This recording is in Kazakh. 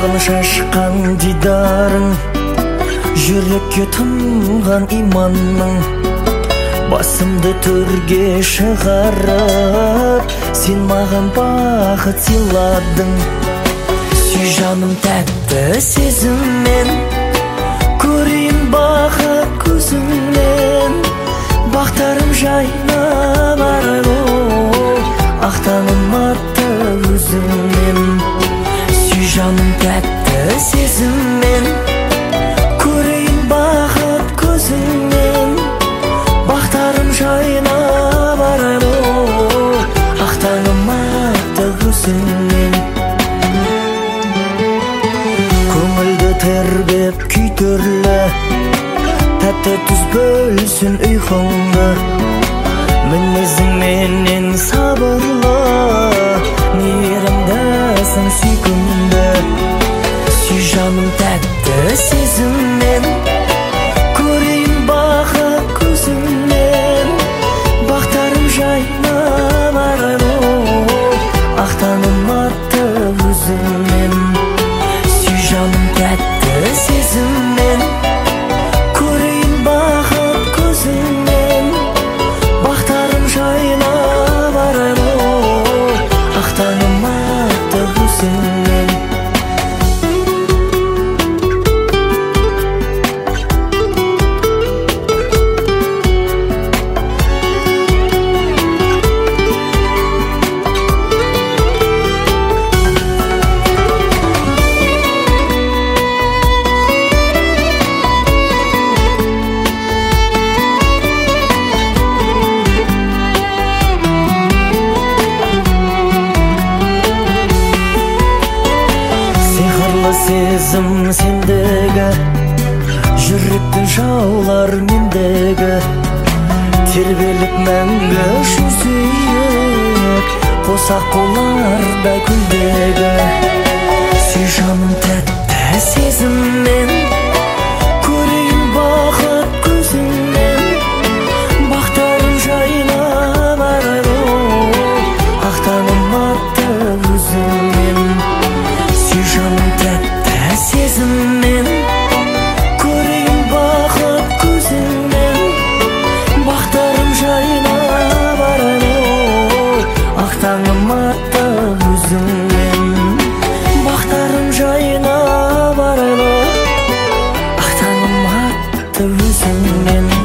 сағыныш шашқан дидарың, жүрекке тұнған иманның, басымды төрге шығарып, сен маған бақыт сыйладың. Сүй жаным тәтті сезіммен, көрейін бақыт көзіңнен, бақтарым жайнап арайлы, ақ таңым атты өзіңнен. Сүй жаным тәтті сезіммен, көрейін бақыт көзіңнен, бақтарым жайнап арайлы, ақ таңым атты өзіңнен. Көңілді тербеп күй түрлі, тәтті түз бөлсін ұйқыңды, мінезің менен сабырлы, мейірімдісің сүйкімді. Сүй жаным тәтті сезіммен, көрейін бақыт көзіңнен, бақтарым жайнап арайлы, ақ таңым атты өзіңнен. Сүй жаным тәтті сезіммен, көрейін бақыт көзіңнен, бақтарым жайнап арайлы, ақ таңым атты өзіңнен. Сезім сендегі, жүректің жаулар мендегі, тербеліп мәңгі жүзейік, қосақ қоларда күлдегі. Сүй жаным тәтті сезіммен, көрейін бақыт көзіңнен, бақтарым жайнап арайлы, ақ таңым атты өзіңнен. Сүй жаным тәтті сезіммен, көрейін бақыт көзіңнен, бақтарым жайнап арайлы, ақ таңым атты өзіңнен. Бақтарым жайнап арайлы, ақ таңым атты өзіңнен.